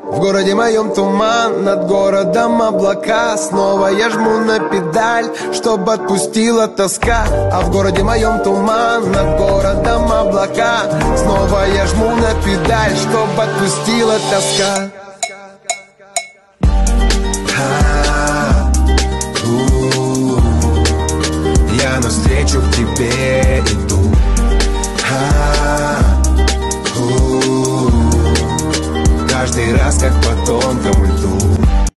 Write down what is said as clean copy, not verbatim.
В городе моем туман, над городом облака. Снова я жму на педаль, чтоб отпустила тоска. А в городе моем туман, над городом облака. Снова я жму на педаль, чтоб отпустила тоска.